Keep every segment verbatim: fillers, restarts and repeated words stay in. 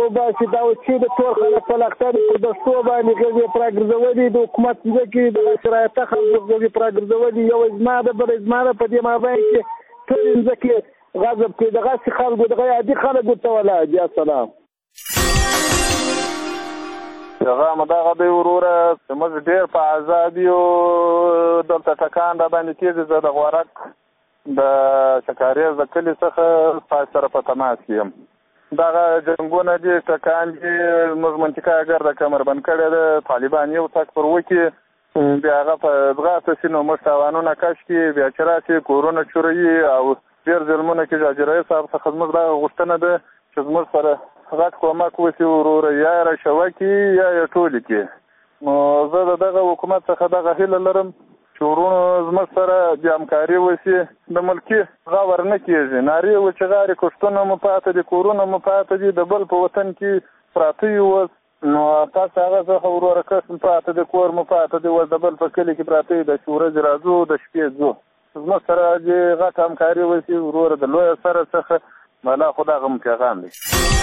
وباسي دا اوس چې د ټول خلک په لښکر په دستو باندې غږې پراګرځولي د حکومت ځکه دغه شرایطه خلکو غږې پراګرځولي یو زما د بل زما د په دې مابین کې ټول ځکه غضب کې دغه خلکو دغه عادي خلکو ته ولا دي السلام هغه مداغه دی وروره چې موږ ډېر په ازادي او دلته ټکان را باندې کېږي زه د غورک د شکاریز د کلي څخه ستاسو سره په تماس کې یم دغه جنګونه دي ټکان دي موږ منطقه ګرده کمربند کړې ده طالبان یو تک پر وکړي بیا هغه په ځغاسته شي نو موږ تاوانونه کش کړي بیا چې راشي کورونه چوروي او ډېر ظلمونه کې اجرایي صاحب څخه زموږ دغه غوښتنه ده چې زموږ سره غټ کومک وشي وروره یا یې راشوه کړي یا یې ټولې کړي نو زه د دغه حکومت څخه دغه هیله لرم چې ورونو زموږ سره د همکاري وشي د ملکي غور نه کېږي نارې وچغارې کښتونه مو پاته دي کورونه مو پاته دي د بل په وطن کې پراته یو اوس نو تاسو هغه څخه وروره کس پاته دي کور مو پاته دي اوس د بل په کلي کې پراته دي د ورځې راځو د شپې ځو زموږ سره د غټ همکاري وشي وروره د لویه سره څخه ملا خدا غم پیغام دی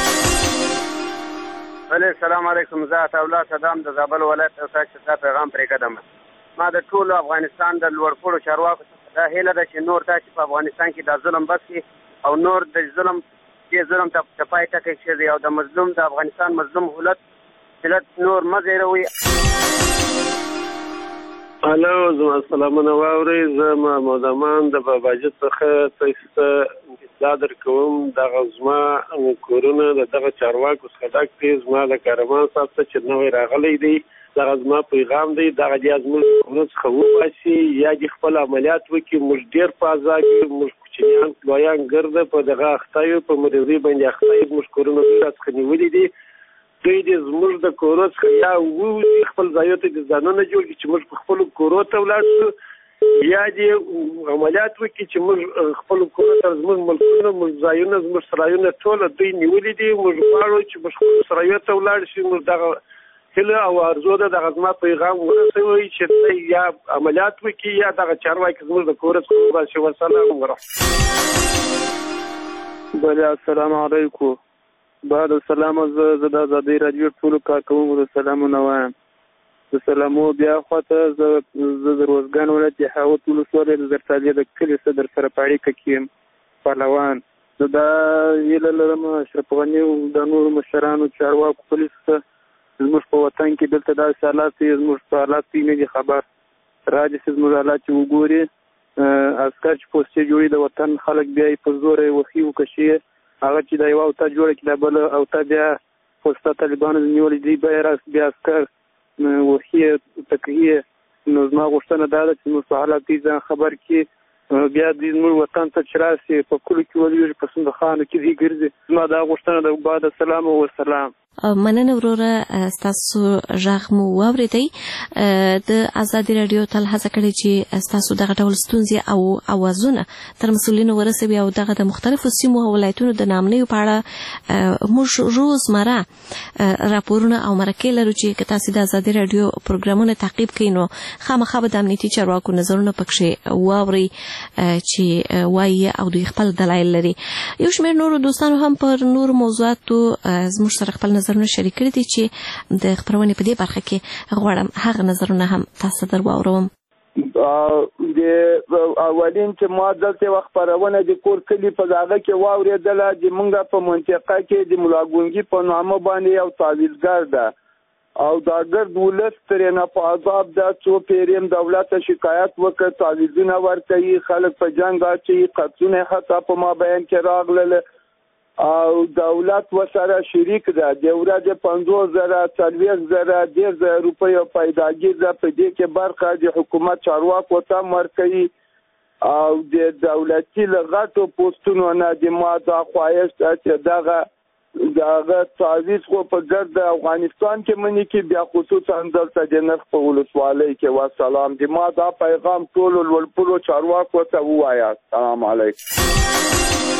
بله السلام علیکم زه عطاالله صدام د زابل ولایت او تاسو ته پیغام پرې کړم ما د ټول افغانستان د لوړپوړو چارواکو دا هیله ده چې نور تاسو په افغانستان کې د ظلم بس کې او نور د ظلم چې ظلم ته چپای ټکي شي او د مظلوم د افغانستان مظلوم حالت ملت نور مزيروي هلو زما سلامونه واورئ زه محمود امان د باباجي څخه تاسو ته اطلاع درکوم دغه زما کورونه د دغه چارواکو څخه ډک دي زما د کاروان صاحب ته چې نوی راغلی دی دغه زما پیغام دی دغه دې زموږ کورونه څخه وباسي یا دې خپل عملیات وکړي موږ ډېر په عذاب کې موږ کوچنیان لویان ګرده په دغه اخته په مریضۍ باندې اخته موږ کورونه څخه نیولي دي دوی دې زموږ د کورو څخه یا ووځي خپل ځایو ته د ځانونه جوړ کړي چې موږ په خپلو کورو ته ولاړ شو یا دې عملیات وکړي چې موږ خپلو کورو ته زموږ ملکونه موږ ځایونه زموږ سرایونه ټوله دوی نیولي دي موږ غواړو چې موږ خپلو سرایو ته ولاړ شي موږ دغه هیله او ارزو ده دغه زما پیغام ورسوي چې یا عملیات وکړي یا دغه چارواکي زموږ د کورو څخه وباسي والسلام ورحمة بله السلام علیکم بعد السلام زه د ازادۍ راډیو ټولو کارکوونکو د سلامونه وایم د سلامو بیا خواته زه د روزګان ولایت د حاوت ولسوالۍ د زرتالیا د کلي صدر سره په اړیکه کې یم پهلوان زه دا هیله لرم اشرف غني او د نورو مشرانو چارواکو پولیسو ته زموږ په وطن کې دلته داسې حالات دي زموږ په حالات کې نه دي خبر راځي چې زموږ حالات چې وګوري عسکر چې پوستې جوړي د وطن خلک بیا یې په زوره وښي وکشي هغه چې دا یوه اوته جوړه کړي دا بله اوته بیا پوسته طالبانو نیولې دي بیا بیا عسکر وښي تکهیې نو زما غوښتنه دا ده چې زموږ په حالات دې ځان خبر کړي بیا دې زموږ وطن ته چې راسي په کلو کې ولېږي په صندوقخانو کې دې ګرځي زما دا غوښتنه ده بعد السلام والسلام مننه وروره ستاسو غږ مو واورېدی د ازادي راډیو تل هڅه کړې چې ستاسو دغه ډول ستونزې او اوازونه تر مسؤلینو ورسوي او دغه د مختلفو سیمو او ولایتونو د نامنیو په اړه موږ روزمره راپورونه او مرکې لرو چې که تاسو د ازادي راډیو پروګرامونه تعقیب کړئ نو خامخا به د امنیتي چارواکو نظرونه پکښې واورئ چې وایي او دوی خپل دلایل لري یو شمېر نورو دوستانو هم پر نورو موضوعاتو زموږ سره خپل نظرونه شریک کړي دي چې د خبرونې په دې برخه کې غواړم هغه نظرونه هم تاسو در واوروم د اولین چې ما دلته یوه خپرونه د کور کلي په هغه کې واورېدله د موږ په منطقه کې د ملاګونګي په نامه باندې یو تعویضګر ده او دا ګرد ولس ترېنه په عذاب ده څو پیریم دولت ته شکایت وکړ تعویضونه ورکوي خلک په جنګ اچوي قتلونه حتی په مابین کې راغلل او دولت ورسره شریک ده د ورځې پنځوس زره څلوېښت زره دېرش زره روپیو پیداګیر ده په دې کې برخه د حکومت چارواکو ته هم ورکوي او د دولتي له غټو پوسټونو نه د ما دا خواهش ده چې دغه دغه تعویض خو په ګرد افغانستان کې مني کې بیا خصوصا دلته د نرخ په ولسوالۍ کې وسلام د ما دا پیغام ټولو لوړپوړو چارواکو ته ووایاست سلام علیکم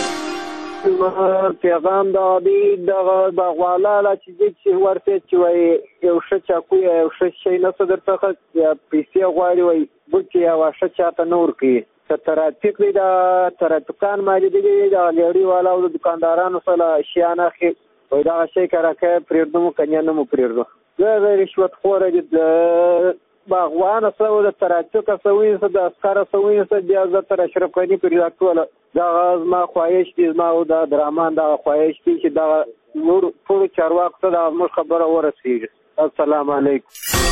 پیغام دا دی دغه د غوالاله چې چې ورته چې وایي یو ښه چاقو یا یو ښه شی نسو در څخه پیسې غواړي وایي بوټي یوه ښه چاته نه ورکوي که ترافیک دی د ترافیکان موجود دي د ګاډي والا او د دکاندارانو سره شیان اخلي وایي دغه شی که راکوي پرېږدو مو که نه نه مو پرېږدو. زه د رشوت خوره دي د باغوانه څه و د ترافیکه څه ونیسه د عسکره څه ونیسه بیا زه تر اشرف غني پورې دا ټوله دغه زما خواهش دي زما او د درمان دغه خواهش دي چې دغه نور ټولو چارواکو ته دغه زموږ خبره ورسېږي. السلام علیکم.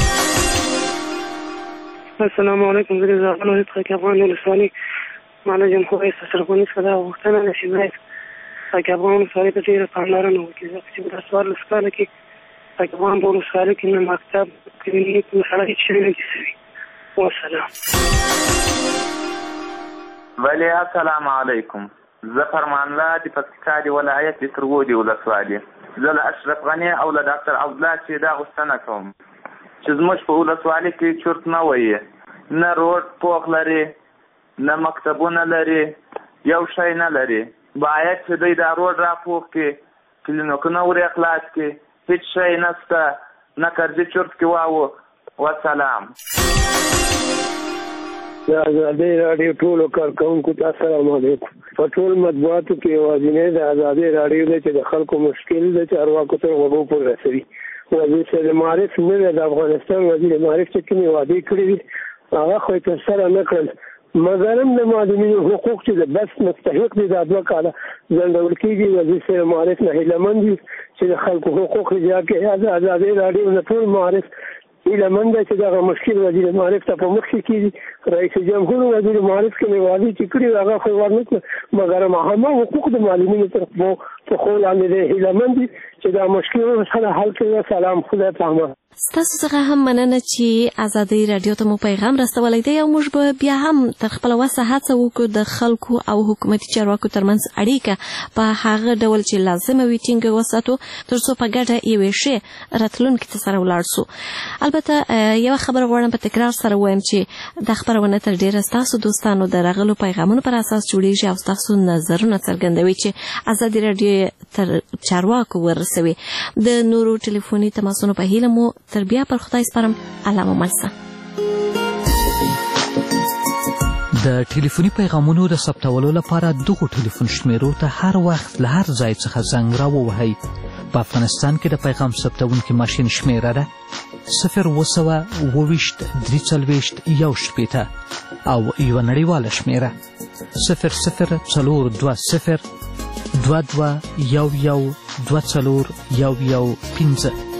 السلام علیکم. زه د زاغلو د خاک افغان ولسوالۍ معالی جمهور رئیس اشرف غني څخه دا غوښتنه ده چې باید خاک افغان ولسوالۍ ته ډېره پاملرنه وکړي ځکه چې په دا څوارلس کاله کې خاک افغان په ولسوالۍ کې نه مکتب کلینیک مسله هېڅ شی نه دي شوي. والسلام. بله السلام علیکم. زه فرمانله د پکتیکا د ولایت د ترغو د ولسوالۍ زه له اشرف غني او له ډاکټر عبدالله چې دا غوښتنه کوم چې زموږ په ولسوالۍ کې چورت نه وایي، نه روډ پوخ لري، نه مکتبونه لري، یو شی نه لري. باید چې دوی دا روډ را پوخ کړي، کلینیکونه ورې خلاص کړي، هېڅ شی نشته، نه کرزي چورت کې واوه. والسلام. د ازادۍ راډیو ټولو کارکوونکو ته السلام علیکم. په ټول مطبوعاتو کې یوازینی د ازادۍ راډیو دی چې د خلکو مشکل د چارواکو تر غوږو پورې رسوي. وزیر صاحب معارف نه دی، د افغانستان وزیر معارف چې کومې وعدې کړې دي هغه خو یې ترسره نه کړل. مګر هم د معلولینو حقوق چې د بس مستحق دي دا دوه کاله ځنډول کېږي. وزیر صاحب معارف نه هیلهمند دي چې د خلکو حقوق اجرا کړي. د ازادۍ راډیو نه ټول معارف هیلهمند دی چې دغه مشکل وزیر معارف ته په مخ کې کېږي. رئیس جمهور وزیر معارف کې مې وعدې چې کړي هغه خو یې ورنه کړه، مګر همه حقوق د معلولینو تر پښو لاندې دی. هیلهمند دي چې دا مشکلونه سره حل کړي. سلام. خدای پامان. ستاسو څخه هم مننه چې ازادۍ راډیو ته مو پیغام رسولی دی او موږ به بیا هم تر خپله وسه هڅه وکړو د خلکو او حکومتي چارواکو ترمنځ اړیکه په هغه ډول چې لازمه وي ټینګه وساتو تر څو په ګډه یوې ښې راتلونکي ته سره ولاړ سو. البته یوه خبره غواړم په تکرار سره ووایم چې دا خپرونه تر ډېره ستاسو دوستانو د راغلو پیغامونو پر اساس جوړیږي او ستاسو نظرونه څرګندوي چې ازادۍ راډیو تر چارواکو ورسوي. د نورو ټلیفوني تماسونو په هیله مو تر بیا پر خدای سپارم. الله مو مل شه. د ټلیفوني پیغامونو د ثبتولو لپاره دغو ټلیفون شمیرو ته هر وخت له هر ځای څخه زنګ راووهئ. په افغانستان کې د پیغام ثبتونکي ماشین شمیره ده صفر اوه سوه اوه ویشت درې څلوېښت یو شپېته او یوه نړیواله شمیره صفر صفر څلور دوه صفر دوه دوه یو یو دوه څلور یو یو پنځه.